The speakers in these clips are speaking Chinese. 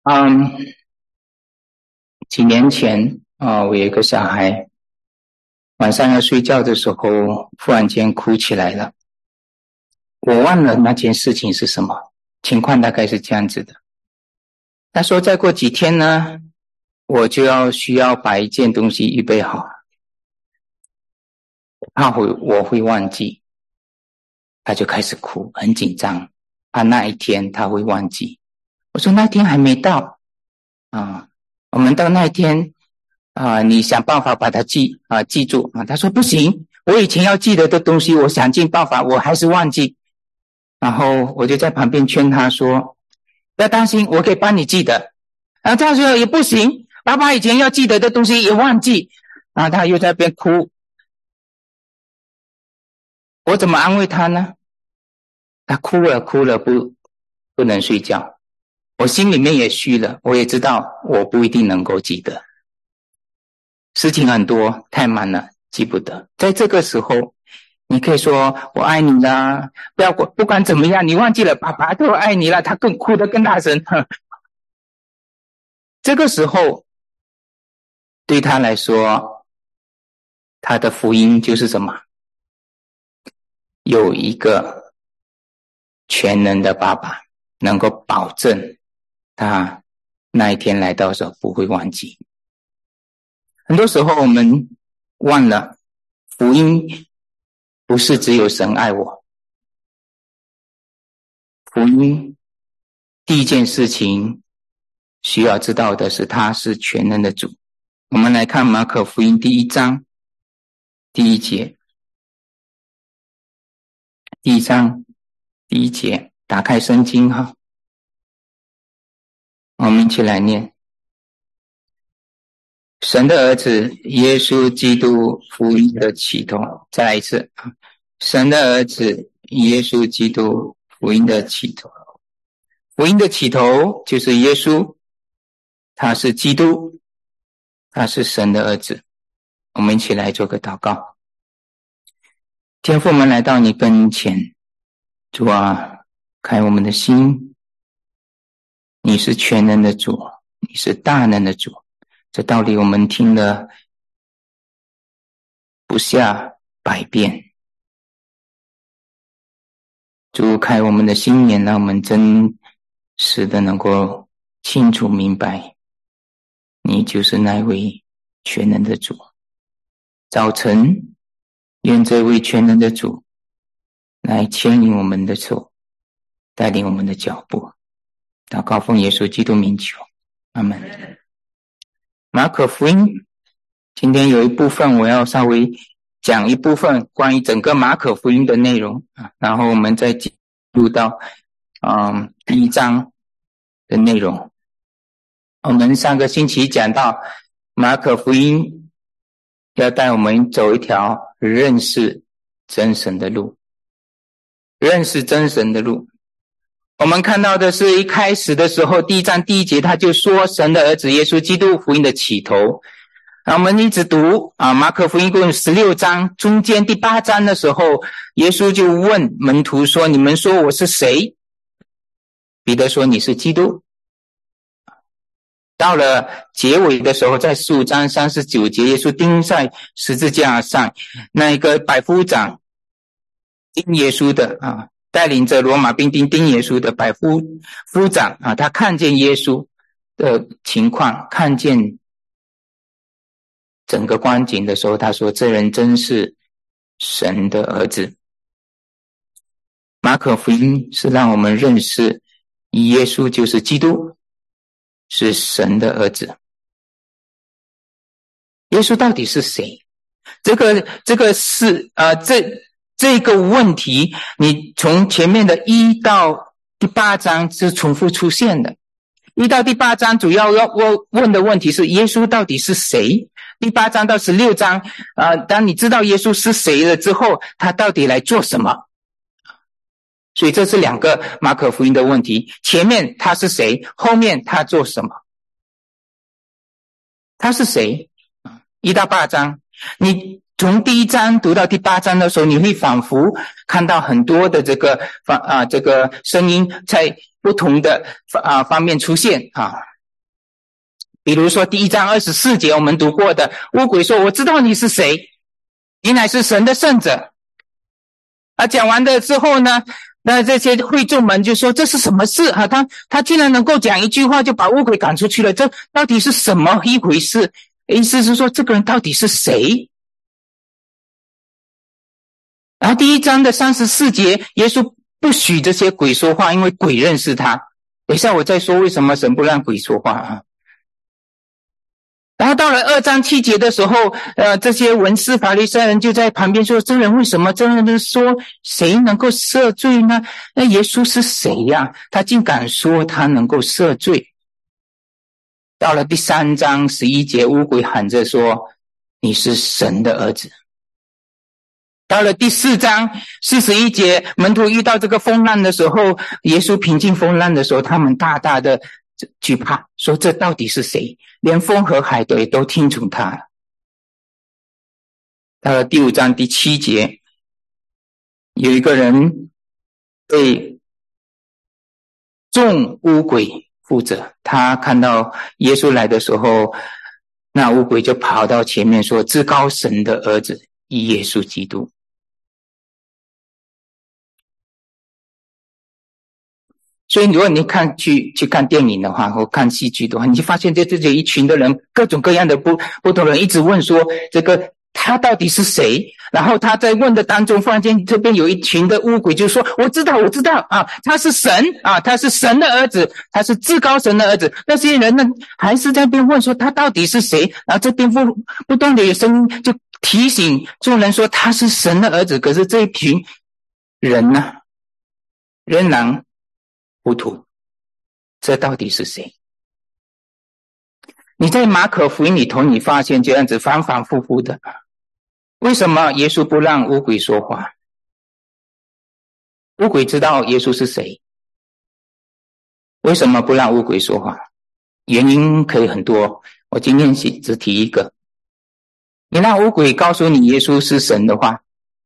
嗯，几年前我有一个小孩，晚上要睡觉的时候，忽然间哭起来了。我忘了那件事情是什么，情况大概是这样子的。他说再过几天呢，我就需要把一件东西预备好，怕我会忘记。他就开始哭，很紧张，怕那一天他会忘记。我说那天还没到我们到那一天你想办法把它记住他说不行，我以前要记得的东西，我想尽办法，我还是忘记。然后我就在旁边劝他说，不要担心，我可以帮你记得。他说也不行，爸爸以前要记得的东西也忘记。然后他又在那边哭，我怎么安慰他呢？他哭了不能睡觉，我心里面也虚了，我也知道我不一定能够记得，事情很多，太忙了，记不得。在这个时候你可以说我爱你啦，不管怎么样，你忘记了爸爸都爱你了，他更哭得更大声。这个时候对他来说，他的福音就是什么？有一个全能的爸爸能够保证他那一天来到的时候不会忘记。很多时候我们忘了，福音不是只有神爱我，福音第一件事情需要知道的是他是全能的主。我们来看马可福音第1章第1节，第1章第1节，打开圣经哈，我们一起来念。神的儿子耶稣基督福音的起头，再来一次，神的儿子耶稣基督福音的起头。福音的起头就是耶稣，他是基督，他是神的儿子。我们一起来做个祷告。天父，我们来到你跟前，主啊，开我们的心，你是全能的主，你是大能的主，这道理我们听了不下100遍。主，开我们的心眼，让我们真实的能够清楚明白，你就是那位全能的主。早晨，愿这位全能的主来牵引我们的手，带领我们的脚步。祷告奉耶稣基督名求，阿们。马可福音今天有一部分我要稍微讲一部分关于整个马可福音的内容，然后我们再进入到第1章的内容。我们上个星期讲到马可福音要带我们走一条认识真神的路，认识真神的路。我们看到的是一开始的时候，第1章第1节他就说神的儿子耶稣基督福音的起头。我们一直读马可福音共16章，中间第8章的时候，耶稣就问门徒说，你们说我是谁？彼得说你是基督。到了结尾的时候，在15章39节，耶稣钉在十字架上，那一个百夫长钉耶稣的带领着罗马兵丁钉耶稣的百夫长他看见耶稣的情况，看见整个光景的时候，他说这人真是神的儿子。马可福音是让我们认识耶稣就是基督，是神的儿子。耶稣到底是谁？这个是这个问题，你从前面的1到第8章是重复出现的。1到第8章主要问的问题是耶稣到底是谁？第8章到16章当你知道耶稣是谁了之后，他到底来做什么？所以这是2个马可福音的问题，前面他是谁，后面他做什么？他是谁？1到8章，你从第1章读到第8章的时候，你会仿佛看到很多的这个声音在不同的方面出现比如说第1章24节我们读过的，乌鬼说我知道你是谁，你乃是神的圣者。讲完的之后呢，那这些会众们就说这是什么事啊？他竟然能够讲一句话就把乌鬼赶出去了，这到底是什么一回事？意思是说这个人到底是谁？然后第1章的34节，耶稣不许这些鬼说话，因为鬼认识他。等一下我再说为什么神不让鬼说话啊。然后到了2章7节的时候，这些文士法利赛人就在旁边说，这人为什么？这人说谁能够赦罪呢？那耶稣是谁呀？他竟敢说他能够赦罪。到了第3章11节，乌鬼喊着说你是神的儿子。到了第4章41节，门徒遇到这个风浪的时候，耶稣平静风浪的时候，他们大大的惧怕，说这到底是谁？连风和海都听从他。到了第5章第7节，有一个人被众污鬼附着，他看到耶稣来的时候，那污鬼就跑到前面说，至高神的儿子耶稣基督。所以如果你去看电影的话，或看戏剧的话，你就发现这一群的人，各种各样的不同人一直问说，这个他到底是谁？然后他在问的当中，忽然间这边有一群的污鬼就说，我知道啊，他是神啊，他是神的儿子，他是至高神的儿子。那些人呢还是在那边问说他到底是谁？然后这边不断的有声音就提醒众人说他是神的儿子。可是这一群人呢仍然糊涂，这到底是谁？你在马可福音里头，你发现这样子反反复复的。为什么耶稣不让污鬼说话？污鬼知道耶稣是谁，为什么不让污鬼说话？原因可以很多，我今天只提一个。你让污鬼告诉你耶稣是神的话，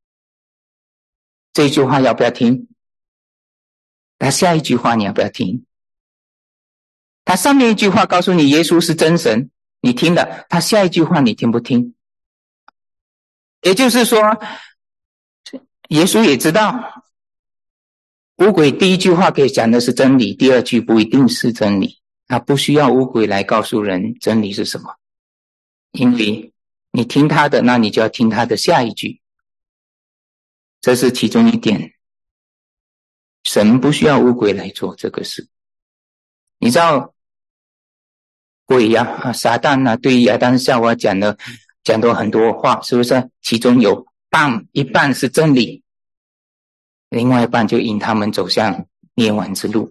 这句话要不要听？他下一句话你要不要听？他上面一句话告诉你耶稣是真神，你听了，他下一句话你听不听？也就是说，耶稣也知道污鬼第一句话可以讲的是真理，第二句不一定是真理，他不需要污鬼来告诉人真理是什么，因为你听他的，那你就要听他的下一句，这是其中一点。神不需要污鬼来做这个事。你知道鬼呀，撒旦啊，对亚当夏娃讲了很多话，是不是？其中有一半是真理，另外一半就引他们走向灭亡之路。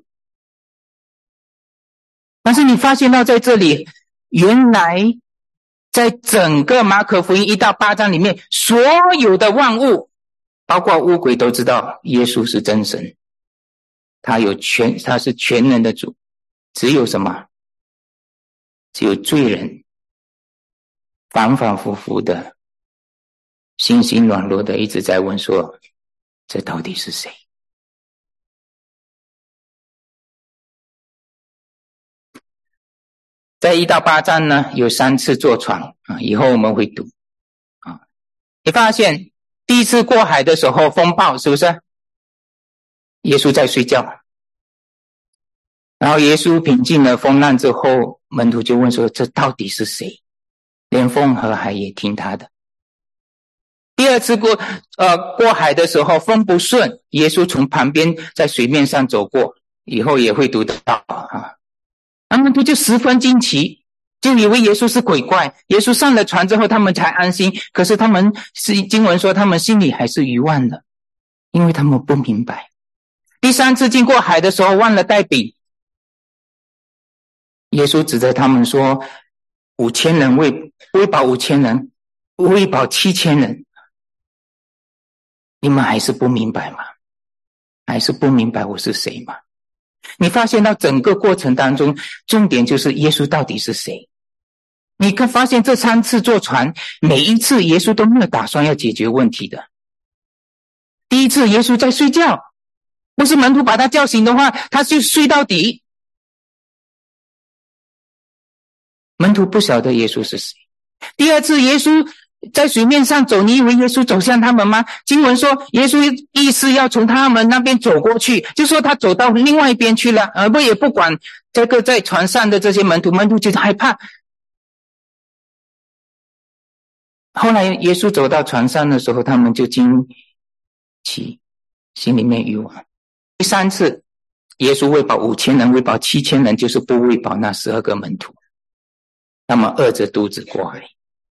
但是你发现到在这里，原来在整个马可福音1到8章里面，所有的万物包括污鬼都知道耶稣是真神，他是全能的主。只有什么？只有罪人反反复复的心心软弱的一直在问说，这到底是谁？在1到8章呢，有3次坐船以后我们会读你发现第一次过海的时候风暴，是不是？耶稣在睡觉，然后耶稣平静了风浪之后，门徒就问说，这到底是谁？连风和海也听他的。第二次过海的时候风不顺，耶稣从旁边在水面上走过，以后也会读到门徒就十分惊奇，就以为耶稣是鬼怪。耶稣上了船之后他们才安心，可是经文说他们心里还是愚妄的，因为他们不明白。第3次经过海的时候忘了带饼，耶稣指着他们说5000人喂饱5000人，喂饱7000人，你们还是不明白吗？还是不明白我是谁吗？你发现到整个过程当中，重点就是耶稣到底是谁。你看发现这3次坐船，每一次耶稣都没有打算要解决问题的。第一次耶稣在睡觉，不是门徒把他叫醒的话，他就睡到底。 门徒不晓得耶稣是谁。第二次耶稣在水面上走，你以为耶稣走向他们吗？经文说耶稣意思要从他们那边走过去，就说他走到另外一边去了，也不管这个在船上的这些门徒就害怕。后来耶稣走到船上的时候，他们就惊奇，心里面欲望。第三次耶稣喂饱5000人，喂饱7000人，就是不喂饱那12个门徒，他们饿着肚子过海。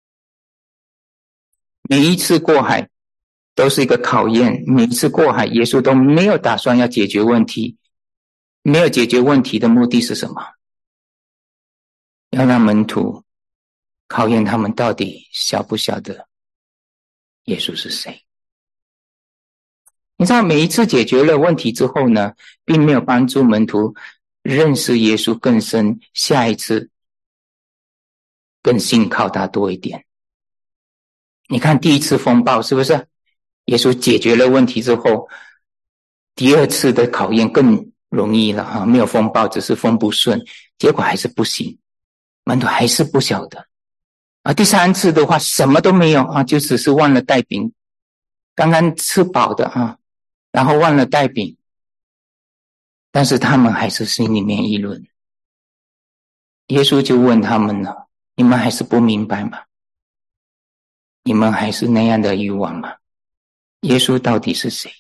每一次过海都是一个考验，每一次过海耶稣都没有打算要解决问题，没有解决问题的目的是什么？要让门徒考验他们到底晓不晓得耶稣是谁。你知道每一次解决了问题之后呢，并没有帮助门徒认识耶稣更深，下一次更信靠他多一点。你看第一次风暴是不是耶稣解决了问题之后，第二次的考验更容易了啊，没有风暴，只是风不顺，结果还是不行，门徒还是不晓得啊。第三次的话什么都没有啊，就只是忘了带饼，刚刚吃饱的啊，然后忘了带饼，但是他们还是心里面议论。耶稣就问他们了，你们还是不明白吗？你们还是那样的欲望吗？耶稣到底是谁？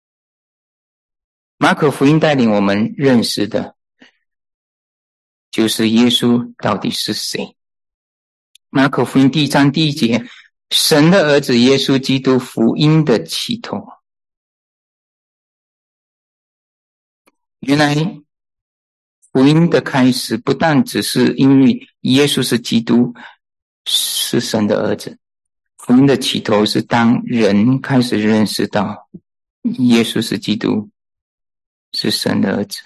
马可福音带领我们认识的就是耶稣到底是谁。马可福音第1章第1节，神的儿子耶稣基督，福音的起头。原来福音的开始不但只是因为耶稣是基督，是神的儿子，福音的起头是当人开始认识到耶稣是基督，是神的儿子。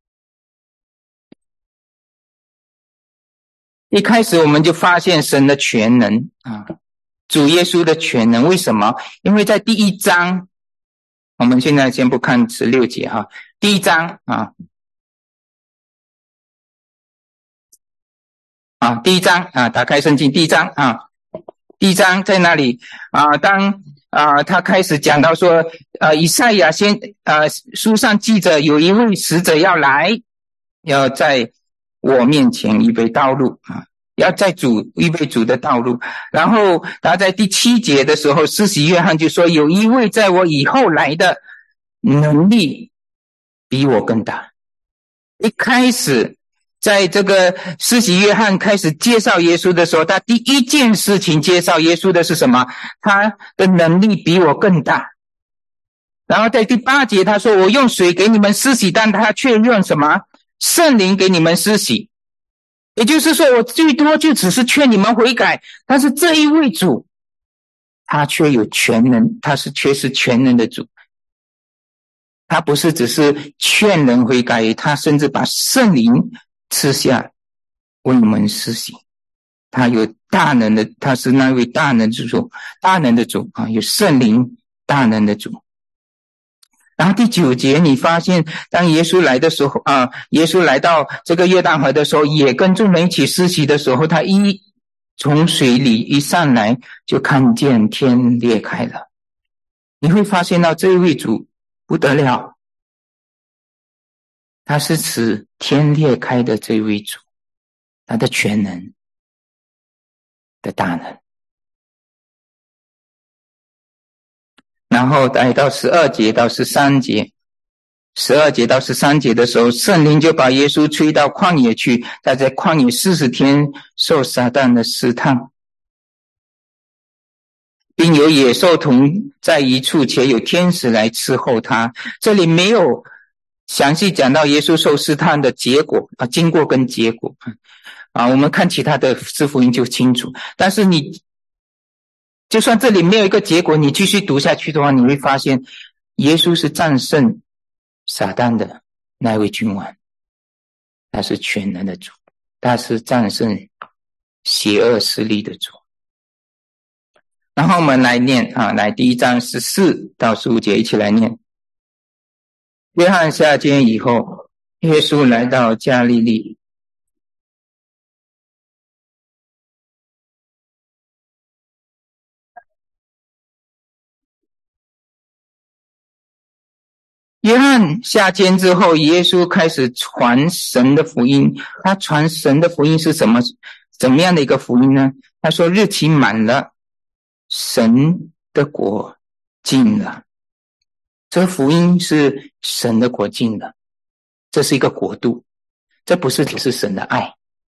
一开始我们就发现神的全能啊，主耶稣的全能。为什么？因为在第1章，我们现在先不看16节哈，第1章第1章啊，打开圣经第1章啊，第1章在那里啊，当他开始讲到说以赛亚书上记着有一位使者要来，要在我面前预备道路啊，要在预备主的道路。然后他在第7节的时候，施洗约翰就说有一位在我以后来的，能力比我更大。一开始在这个施洗约翰开始介绍耶稣的时候，他第一件事情介绍耶稣的是什么？他的能力比我更大。然后在第8节他说我用水给你们施洗，但他却用什么？圣灵给你们施洗。也就是说我最多就只是劝你们悔改，但是这一位主他却有全能，他却是全能的主。他不是只是劝人悔改，他甚至把圣灵赐下为我们施洗。他有大能的，他是那位大能之主，大能的主啊，有圣灵大能的主。然后第9节你发现当耶稣来的时候耶稣来到这个约旦河的时候，也跟众人一起施洗的时候，他从水里一上来就看见天裂开了。你会发现到这一位主不得了，他是指天裂开的这位主，他的全能的大能。然后来到12节到13节，12节到13节的时候，圣灵就把耶稣吹到旷野去，他在旷野40天受撒旦的试探，并有野兽同在一处，且有天使来伺候他。这里没有详细讲到耶稣受试探的结果经过跟结果我们看其他的四福音就清楚。但是你就算这里没有一个结果，你继续读下去的话，你会发现耶稣是战胜撒旦的那位君王，他是全能的主，他是战胜邪恶势力的主。然后我们来念来第1章14到15节一起来念。约翰下监以后，耶稣来到加利利， 约翰下监之后，耶稣开始传神的福音。他传神的福音是怎么样的一个福音呢？他说日期满了，神的国近了。这个福音是神的国近了，这是一个国度，这不是只是神的爱，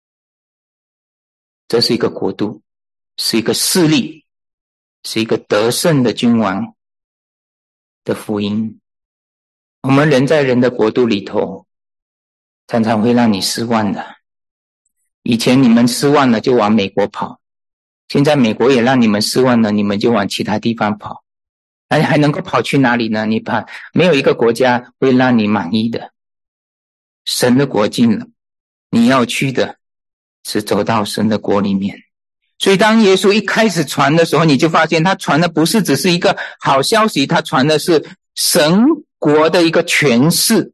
这是一个国度，是一个势力，是一个得胜的君王的福音。我们人在人的国度里头，常常会让你失望的。以前你们失望了就往美国跑，现在美国也让你们失望了，你们就往其他地方跑。还能够跑去哪里呢？没有一个国家会让你满意的。神的国近了，你要去的是走到神的国里面。所以当耶稣一开始传的时候，你就发现他传的不是只是一个好消息，他传的是神国的一个诠释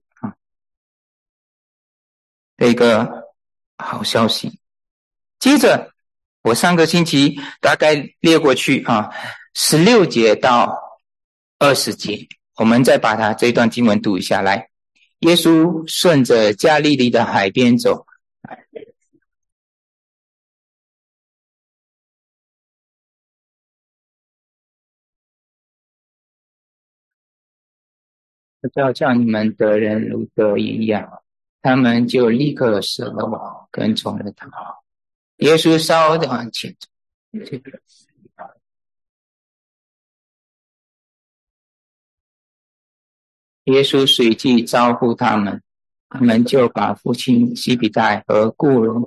的一个好消息。接着我上个星期大概列过去16节到20节，我们再把它这段经文读一下来。耶稣顺着加利利的海边走，要叫你们得人如得鱼一样，他们就立刻舍了网，跟从了他。耶稣稍地往前走，耶稣随即招呼他们，他们就把父亲西比泰和雇人。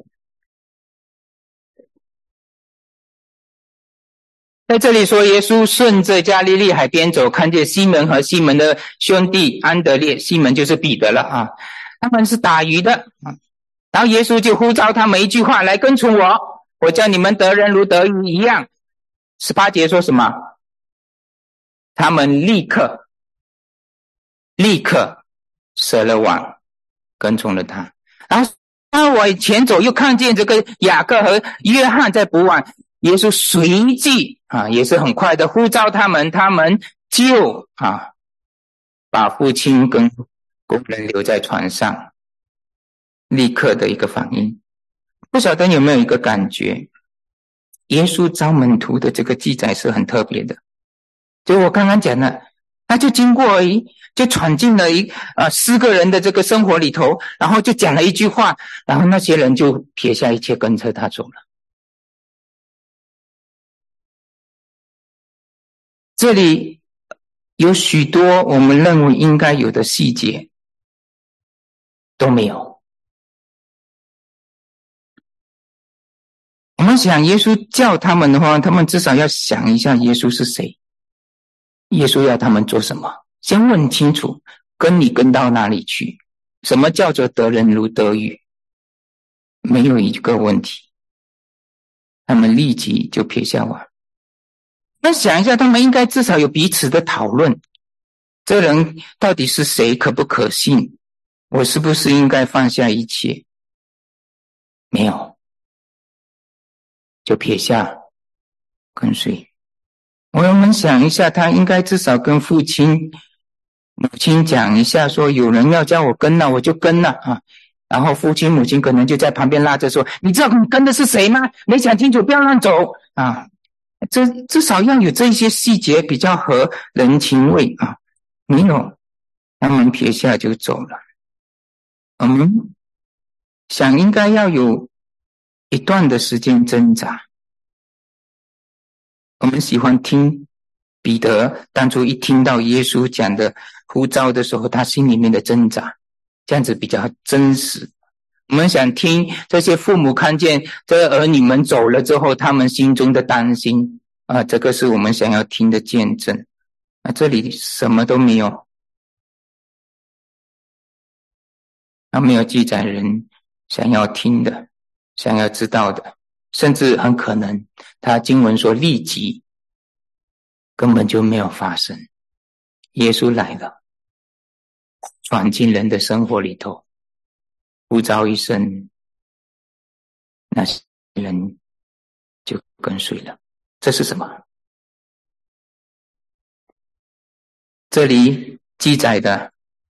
在这里说，耶稣顺着加利利海边走，看见西门和西门的兄弟安德烈，西门就是彼得了他们是打鱼的然后耶稣就呼召他们一句话，来跟从我，我叫你们得人如得鱼一样。18节说什么？他们立刻舍了网，跟从了他。然后往前走，又看见这个雅各和约翰在捕网，耶稣随即也是很快的呼召他们，他们就把父亲跟工人留在船上，立刻的一个反应。不晓得有没有一个感觉，耶稣招门徒的这个记载是很特别的。就我刚刚讲的，他就经过而已，就闯进了4个人的这个生活里头，然后就讲了一句话，然后那些人就撇下一切跟着他走了。这里有许多我们认为应该有的细节都没有。我们想耶稣叫他们的话，他们至少要想一下耶稣是谁，耶稣要他们做什么，先问清楚，跟你跟到哪里去，什么叫做得人如得鱼，没有一个问题。他们立即就撇下网。那想一下，他们应该至少有彼此的讨论，这人到底是谁，可不可信，我是不是应该放下一切？没有，就撇下跟随。我们想一下，他应该至少跟父亲母亲讲一下，说有人要叫我跟了，我就跟了然后父亲母亲可能就在旁边拉着说，你知道你跟的是谁吗？没想清楚不要乱走这至少要有这些细节比较合人情味没有，他们撇下就走了。我们想应该要有一段的时间挣扎。我们喜欢听彼得当初一听到耶稣讲的呼召的时候，他心里面的挣扎，这样子比较真实。我们想听这些父母看见这儿女们走了之后，他们心中的担心这个是我们想要听的见证这里什么都没有，没有记载人想要听的，想要知道的，甚至很可能他经文说立即根本就没有发生。耶稣来了，闯进人的生活里头，呼召一声，那些人就跟随了。这是什么？这里记载的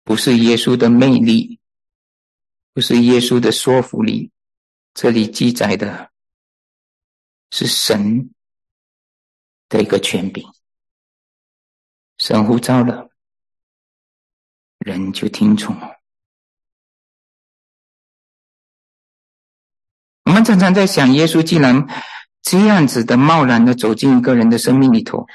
不是耶稣的魅力，不是耶稣的说服力，这里记载的是神的一个权柄。神呼召了，人就听从。我们常常在想，耶稣既然这样子的贸然的走进一个人的生命里头，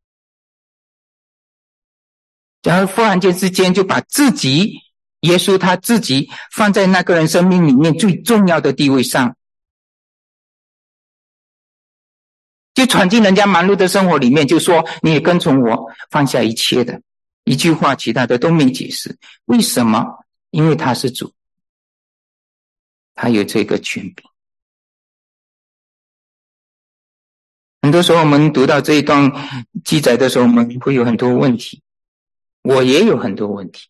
然后忽然间之间就把自己，耶稣他自己放在那个人生命里面最重要的地位上，就闯进人家忙碌的生活里面，就说你也跟从我，放下一切的，一句话其他的都没解释。为什么？因为他是主，他有这个权柄。很多时候我们读到这一段记载的时候，我们会有很多问题，我也有很多问题。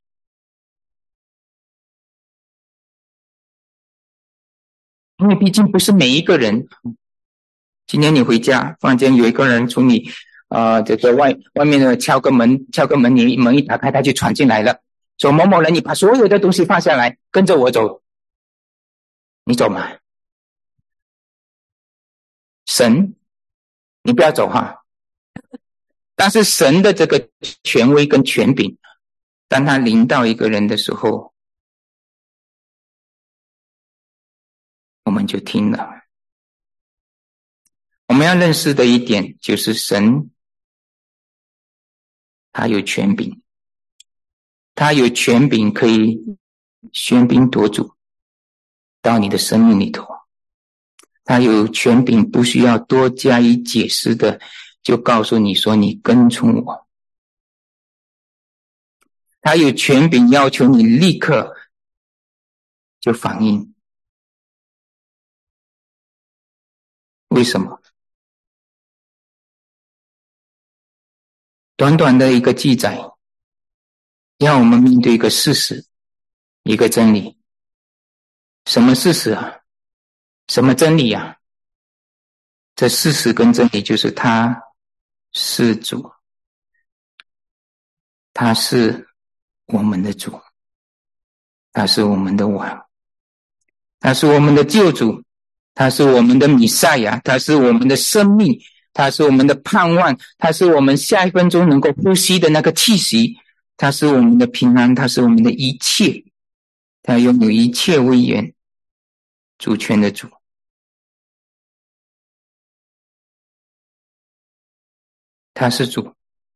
因为毕竟不是每一个人，今天你回家，忽然间有一个人从你这个外面的敲个门，你门一打开，他就闯进来了，说某某人，你把所有的东西放下来，跟着我走，你走吗？神，你不要走哈。但是神的这个权威跟权柄，当他临到一个人的时候，我们就听了。我们要认识的一点就是神他有权柄，他有权柄可以喧宾夺主到你的生命里头，他有权柄不需要多加以解释的就告诉你说你跟从我，他有权柄要求你立刻就反应。为什么？短短的一个记载，让我们面对一个事实，一个真理。什么事实啊？什么真理啊？这事实跟真理就是他是主，他是我们的主，他是我们的王，他是我们的救主，他是我们的弥赛亚，他是我们的生命，他是我们的盼望，他是我们下一分钟能够呼吸的那个气息，他是我们的平安，他是我们的一切，他拥有一切威严，主权的主。他是主。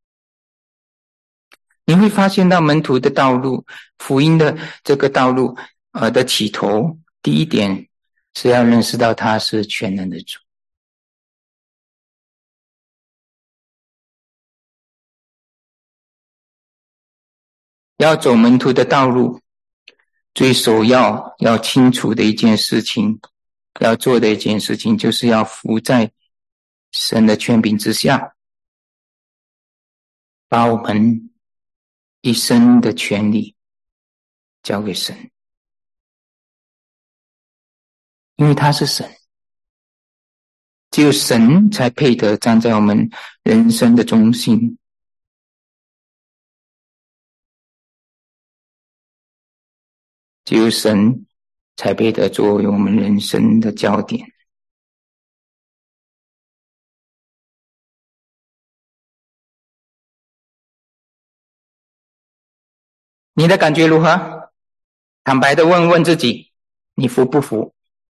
你会发现到门徒的道路，福音的这个道路的起头，第一点是要认识到他是全能的主。要走门徒的道路，最首要要清楚的一件事情，要做的一件事情，就是要服在神的权柄之下，把我们一生的权利交给神，因为他是神，只有神才配得站在我们人生的中心。只有神才配得作为我们人生的焦点。你的感觉如何？坦白的问问自己，你服不服？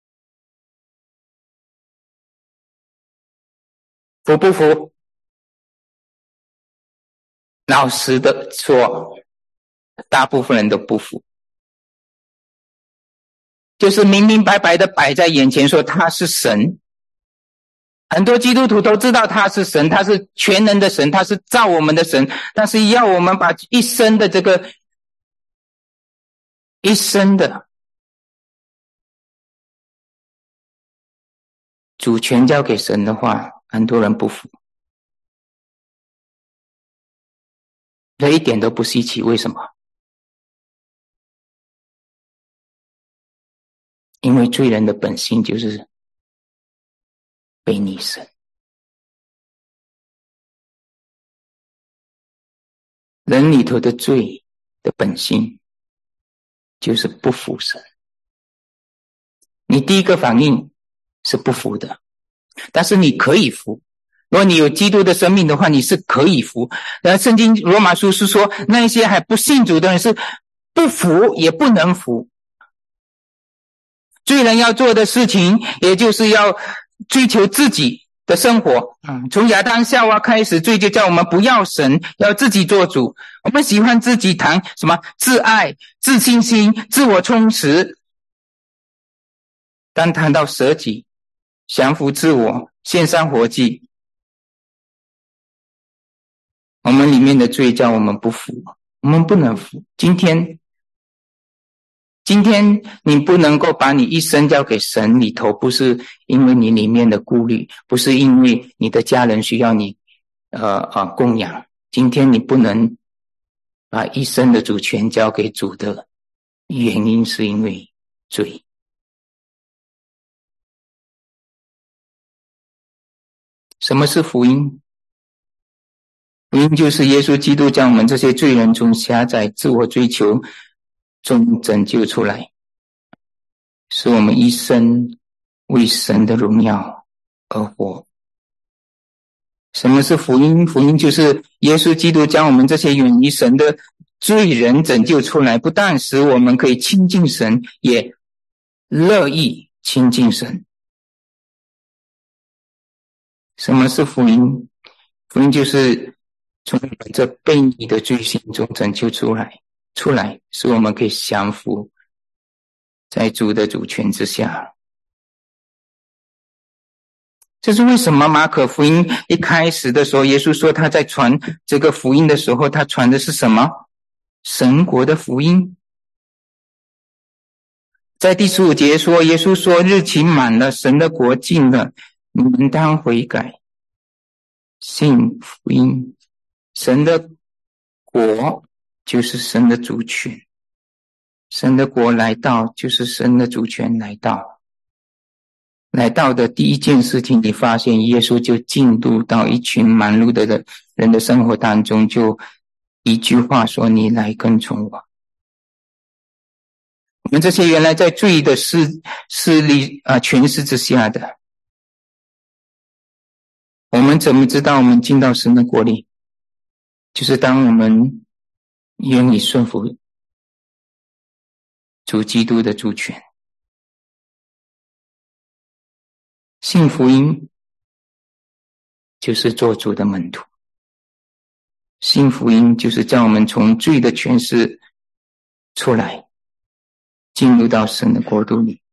服不服？老实的说，大部分人都不服。就是明明白白的摆在眼前说他是神，很多基督徒都知道他是神，他是全能的神，他是造我们的神，但是要我们把一生的主权交给神的话，很多人不服。这一点都不稀奇，为什么？因为罪人的本性就是背逆神。人里头的罪的本性就是不服神。你第一个反应是不服的，但是你可以服。如果你有基督的生命的话，你是可以服。然后圣经罗马书是说，那一些还不信主的人是不服也不能服。罪人要做的事情，也就是要追求自己的生活。从亚当夏娃开始，罪就叫我们不要神，要自己做主。我们喜欢自己谈什么自爱、自信心、自我充实。当谈到舍己、降服自我、献上活祭，我们里面的罪叫我们不服，我们不能服。今天你不能够把你一生交给神里头，不是因为你里面的顾虑，不是因为你的家人需要你供养。今天你不能把一生的主权交给主的原因是因为罪。什么是福音？福音就是耶稣基督将我们这些罪人从狭窄自我追求中拯救出来，使我们一生为神的荣耀而活。什么是福音？福音就是耶稣基督将我们这些远离神的罪人拯救出来，不但使我们可以亲近神，也乐意亲近神。什么是福音？福音就是从我们这悖逆的罪行中拯救出来，使我们可以降服在主的主权之下。这是为什么马可福音一开始的时候，耶稣说他在传这个福音的时候，他传的是什么？神国的福音。在第15节说，耶稣说日期满了，神的国近了，你们当悔改，信福音。神的国就是神的主权，神的国来到就是神的主权来到。来到的第一件事情，你发现耶稣就进入到一群忙碌的人的生活当中，就一句话说，你来跟从我。我们这些原来在罪的势力权势之下的，我们怎么知道我们进到神的国里？就是当我们愿意顺服主基督的主权，信福音就是做主的门徒，信福音就是叫我们从罪的权势出来，进入到神的国度里。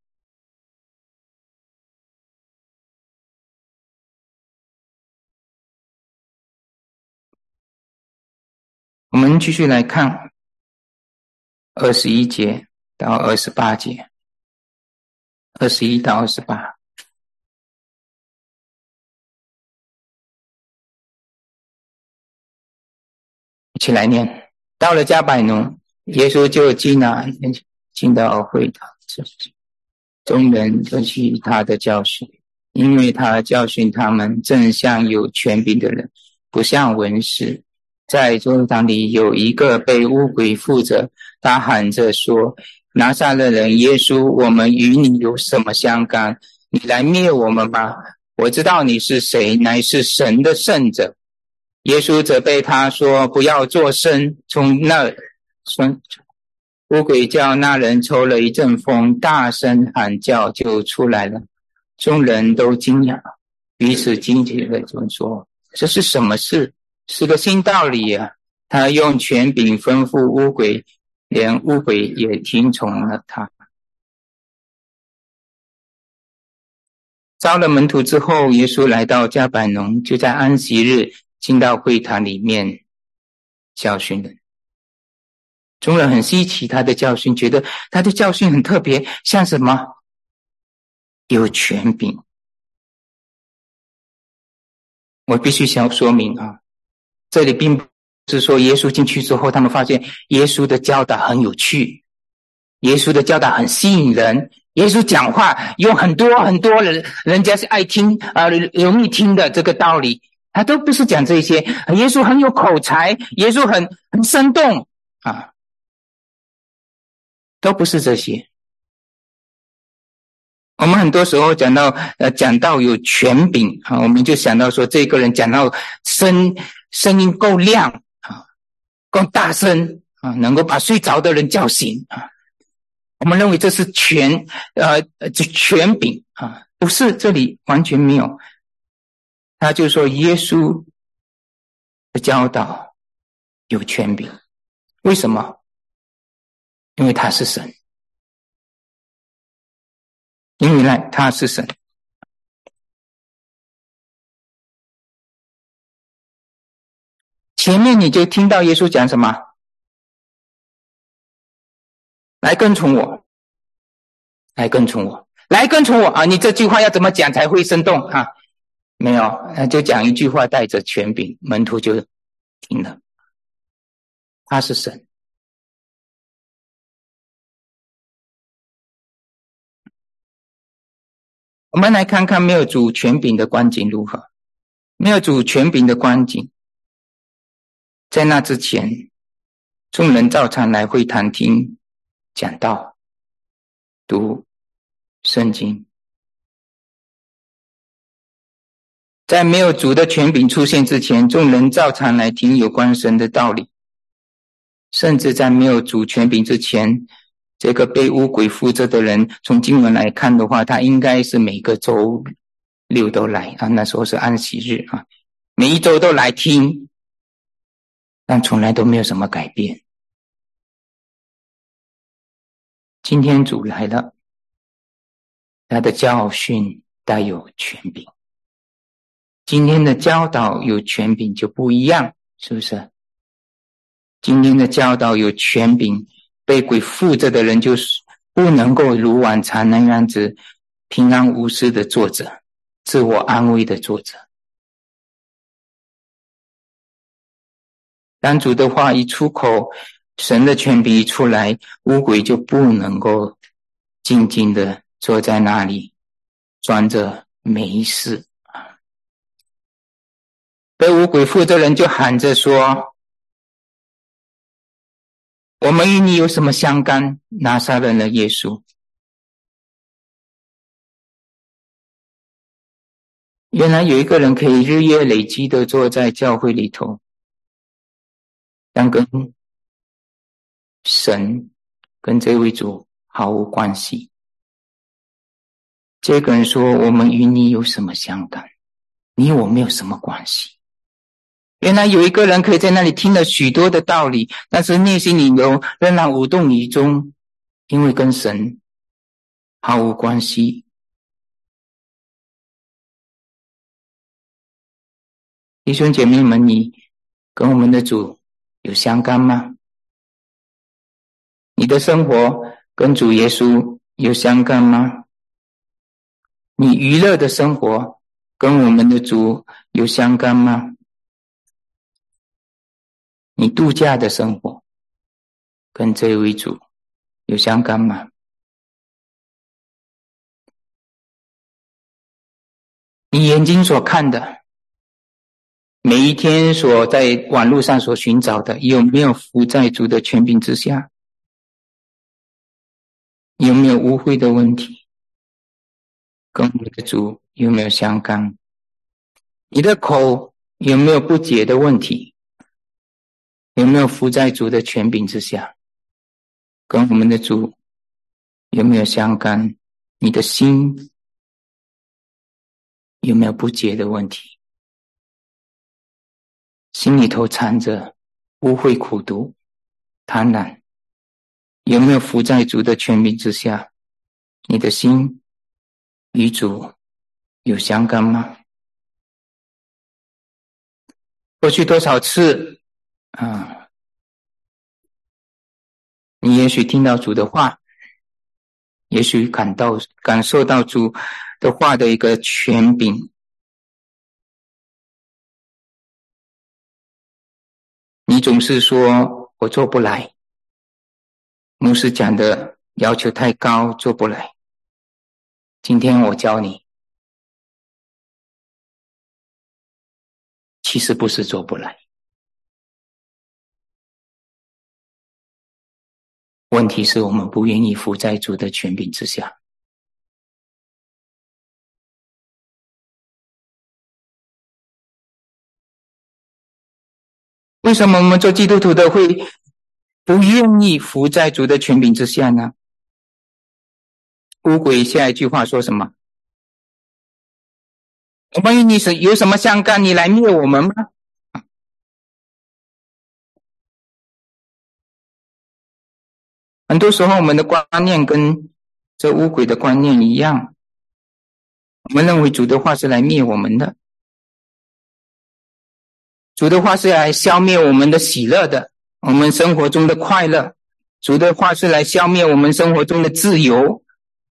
我们继续来看21节到28节，21到28。一起来念。到了加百农，耶稣就进到会堂，众人都去他的教训，因为他教训他们正像有权柄的人，不像文士。在会堂里有一个被污鬼附着，他喊着说，拿撒勒人耶稣，我们与你有什么相干？你来灭我们吧！我知道你是谁，乃是神的圣者。耶稣责备他说，不要作声。从那污鬼叫那人抽了一阵风，大声喊叫就出来了。众人都惊讶，彼此惊奇地说，这是什么事？是个新道理啊！他用权柄吩咐污鬼，连污鬼也听从了他。招了门徒之后，耶稣来到加百农，就在安息日进到会堂里面教训人。众人很稀奇他的教训，觉得他的教训很特别，像什么？有权柄。我必须想说明啊，这里并不是说耶稣进去之后，他们发现耶稣的教导很有趣，耶稣的教导很吸引人，耶稣讲话有很多人家是爱听容易听的这个道理，他都不是讲这些。耶稣很有口才，耶稣很生动啊。 都不是这些。我们很多时候讲到有权柄啊，我们就想到说这个人讲到声音够亮啊，够大声啊，能够把睡着的人叫醒啊。我们认为这是权柄啊，不是，这里完全没有。他就说耶稣的教导有权柄，为什么？因为他是神，因为呢他是神。前面你就听到耶稣讲什么？来跟从我，来跟从我，来跟从我啊！你这句话要怎么讲才会生动啊？没有，就讲一句话带着权柄，门徒就听了。他是神。我们来看看没有主权柄的光景如何。没有主权柄的光景，在那之前，众人照常来会堂听讲道，读圣经。在没有主的权柄出现之前，众人照常来听有关神的道理。甚至在没有主权柄之前，这个被污鬼附着的人，从经文来看的话，他应该是每个周六都来啊，那时候是安息日啊，每一周都来听，但从来都没有什么改变。今天主来了，他的教训带有权柄，今天的教导有权柄就不一样，是不是？今天的教导有权柄，被鬼附着的人就是不能够如往常那样子平安无事的坐着，自我安慰的坐着。当主的话一出口，神的权柄一出来，污鬼就不能够静静的坐在那里装着没事。被污鬼附着的人就喊着说，我们与你有什么相干？拿撒勒的耶稣。原来有一个人可以日夜累积的坐在教会里头，但跟神跟这位主毫无关系。这个人说，我们与你有什么相干？你我没有什么关系。原来有一个人可以在那里听了许多的道理，但是内心里头仍然无动于衷，因为跟神毫无关系。弟兄姐妹们，你跟我们的主有相干吗？你的生活跟主耶稣有相干吗？你娱乐的生活跟我们的主有相干吗？你度假的生活跟这位主有相干吗？你眼睛所看的，每一天所在网络上所寻找的，有没有服在主的权柄之下？有没有污秽的问题？跟我们的主有没有相干？你的口有没有不洁的问题？有没有服在主的权柄之下？跟我们的主有没有相干？你的心有没有不洁的问题？心里头藏着污秽苦毒贪婪，有没有服在主的权柄之下？你的心与主有相干吗？过去多少次你也许听到主的话，也许感受到主的话的一个权柄，你总是说我做不来，牧师讲的要求太高，做不来。今天我教你，其实不是做不来， 问题是我们不愿意服在主的权柄之下。为什么我们做基督徒的会不愿意服在主的权柄之下呢？乌鬼下一句话说什么？我们与你是有什么相干？你来灭我们吗？很多时候我们的观念跟这乌鬼的观念一样，我们认为主的话是来灭我们的，主的话是来消灭我们的喜乐的，我们生活中的快乐，主的话是来消灭我们生活中的自由，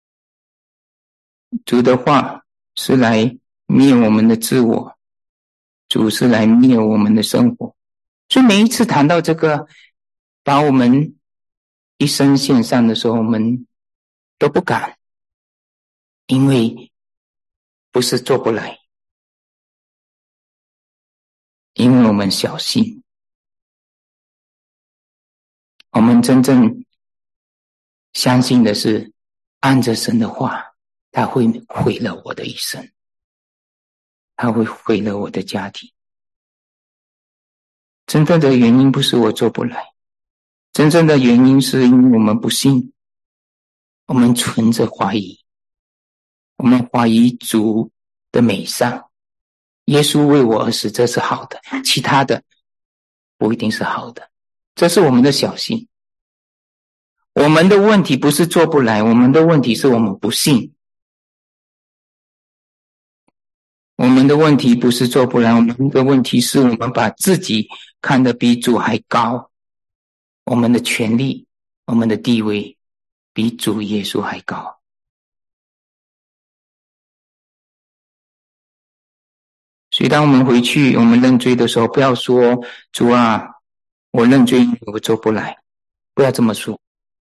主的话是来灭我们的自我，主是来灭我们的生活。所以每一次谈到这个，把我们一生献上的时候，我们都不敢，因为不是做不来，因为我们小心，我们真正相信的是按着神的话，他会毁了我的一生，他会毁了我的家庭。真正的原因不是我做不来，真正的原因是因为我们不信，我们存着怀疑，我们怀疑主的美善，耶稣为我而死，这是好的，其他的不一定是好的，这是我们的小心。我们的问题不是做不来，我们的问题是我们不信。我们的问题不是做不来，我们的问题是我们把自己看得比主还高，我们的权利，我们的地位比主耶稣还高。所以当我们回去，我们认罪的时候，不要说主啊，我认罪，我做不来，不要这么说。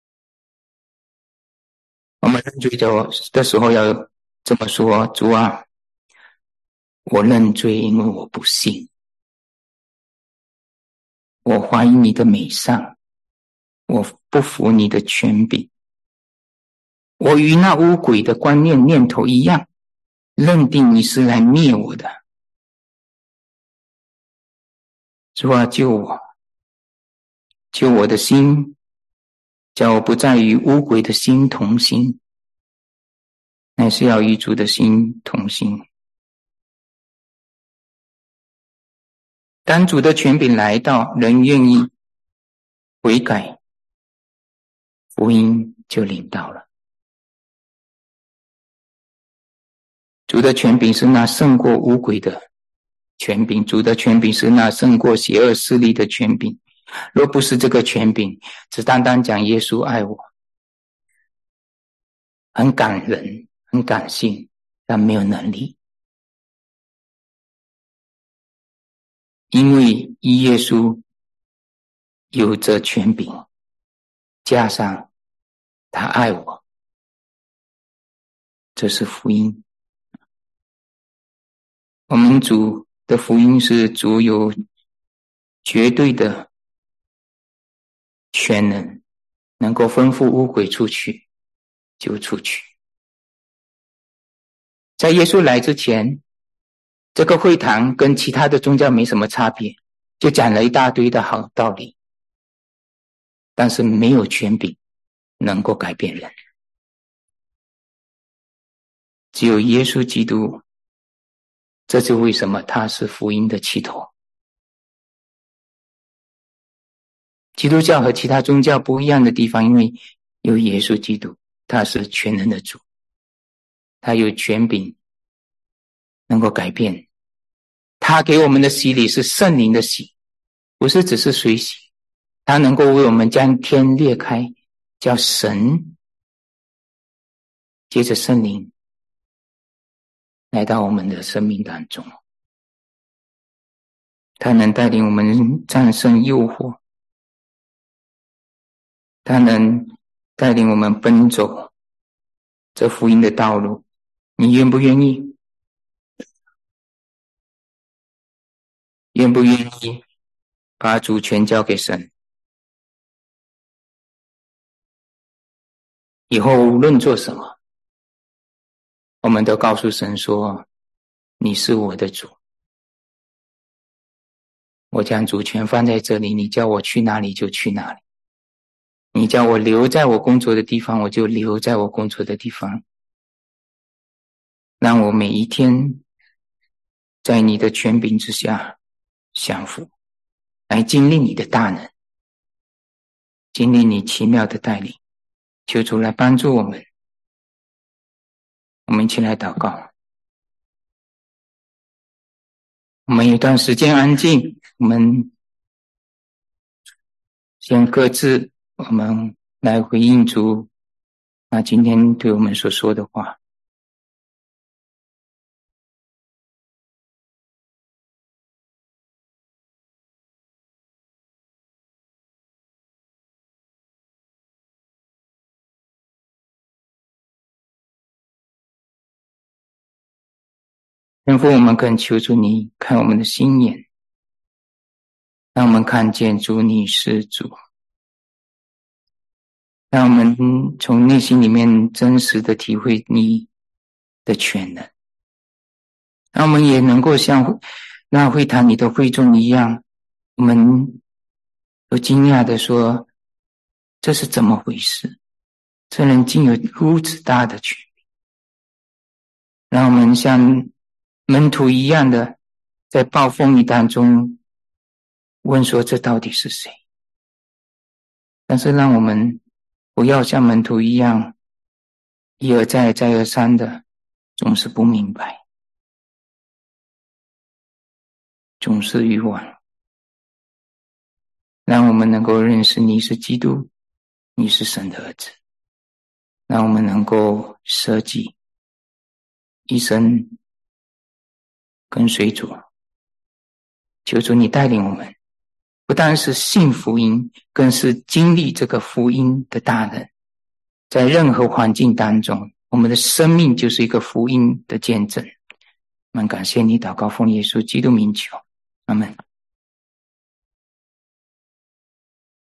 我们认罪的时候要这么说，主啊，我认罪，因为我不信，我怀疑你的美善，我不服你的权柄，我与那污鬼的观念念头一样，认定你是来灭我的。主啊，救我，救我的心，叫我不再与污鬼的心同心，乃是要与主的心同心。当主的权柄来到，人愿意悔改，福音就领到了。主的权柄是那胜过污鬼的权柄，主的权柄是那胜过邪恶势力的权柄。若不是这个权柄，只单单讲耶稣爱我，很感人，很感性，但没有能力。因为耶稣有着权柄，加上他爱我，这是福音。我们主的福音是主有绝对的全能，能够吩咐污鬼出去就出去。在耶稣来之前，这个会堂跟其他的宗教没什么差别，就讲了一大堆的好道理，但是没有权柄能够改变人，只有耶稣基督。这就为什么他是福音的起头。基督教和其他宗教不一样的地方，因为有耶稣基督，他是全能的主，他有权柄能够改变。他给我们的洗礼是圣灵的洗，不是只是水洗，他能够为我们将天裂开，叫神借着圣灵来到我们的生命当中，他能带领我们战胜诱惑，他能带领我们奔走这福音的道路。你愿不愿意？愿不愿意把主权交给神？ 以后无论做什么，我们都告诉神说，你是我的主，我将主权放在这里，你叫我去哪里就去哪里，你叫我留在我工作的地方，我就留在我工作的地方，让我每一天在你的权柄之下降服，来经历你的大能，经历你奇妙的带领。求主来帮助我们，我们一起来祷告。我们有一段时间安静，我们先各自我们来回应主今天对我们所说的话。天父，我们更求主你看我们的心眼，让我们看见主你是主，让我们从内心里面真实的体会你的全能，让我们也能够像那会堂里的会众一样，我们都惊讶地说，这是怎么回事？这人竟有如此大的权柄，让我们像门徒一样的在暴风雨当中问说，这到底是谁？但是让我们不要像门徒一样一而再再而三的总是不明白，总是愚妄，让我们能够认识你是基督，你是神的儿子，让我们能够舍己一生跟随主。求主你带领我们，不但是信福音，更是经历这个福音的大能。在任何环境当中，我们的生命就是一个福音的见证。我们感谢你，祷告奉耶稣基督名求，阿们。